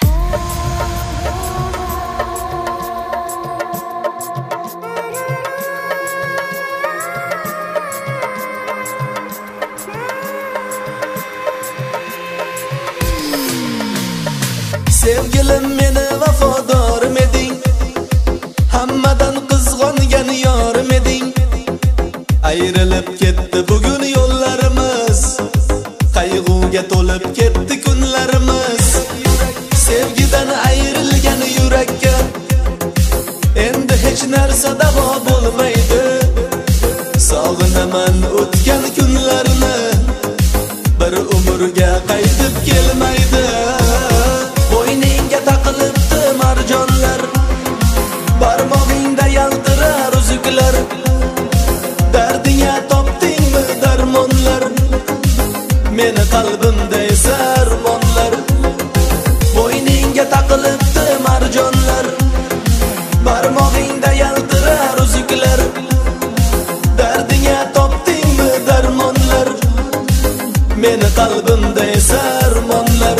Sevgilim meni vafodorim eding, hammadan qizg'ongan yorim eding. Ayrilib ketdi bugun yo'llarimiz, qayg'uga to'lib ketdi kunlarimiz. Sevgidan ayrilgan yurakka endi hech narsa davo bo'lmaydi. Sog'inaman o'tgan kunlarni, bir umrga qaytib kelmaydi. Bo'yningga taqilibdi marjonlar, barmog'ingda yaltirar uzuklar. Dardingga topdingmi darmonlar, meni qalbimda esa armonlar. Bo'yningga taqilibdi marjonlar, barmog'ingda yaltirar uzuklar. Dardingga topdingmi darmonlar, meni qalbimda esa armonlar.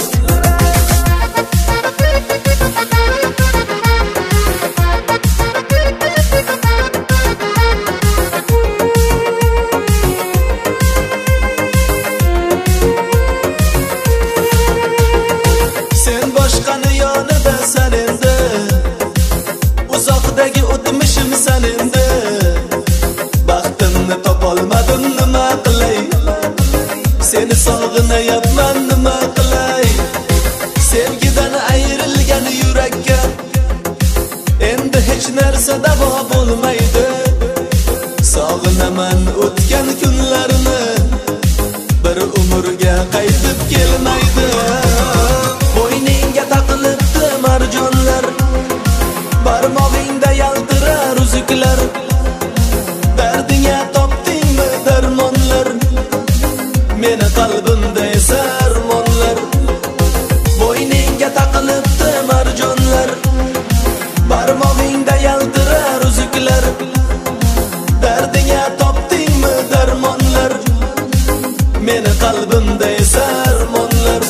Boshqani yonida san endi, uzoqdagi o'tmishim san endi. Baxtimni topolmadim, nima qilay? Seni sog'inayapman, nima qilay? Sevgidan ayrilgan yurakka endi hech narsa davo bo'lmaydi. Sog'inaman o'tgan kunlarni, bir umrga qaytib kelmaydi. Bo'yningga taqilibdi marjonlar, barmog'ingda yaltirar uzuklar. Dardingga topdingmi darmonlar, meni qalbimda esa armonlar. Bo'yningga taqilibdi marjonlar, barmog'ingda yaltirar uzuklar. Dardingga topdingmi darmonlar, meni qalbimda esa armonlar.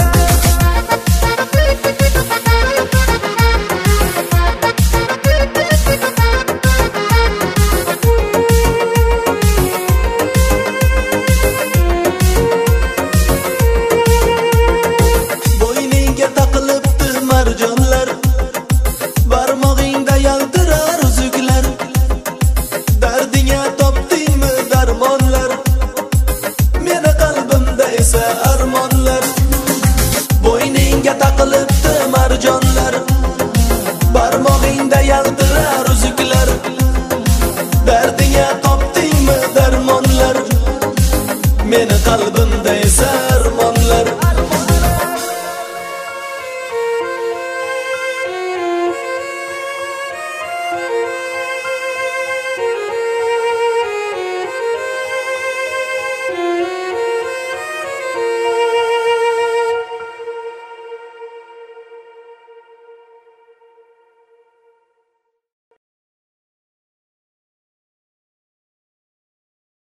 Marjonlar, barmog'ingda yaltirar uzuklar. Dardingga topdingmi darmonlar, meni qalbimda esa armonlar. Bo'yningga taqilibdi marjonlar, barmog'ingda yaltirar uzuklar. Dardingga topdingmi darmonlar, meni qalbim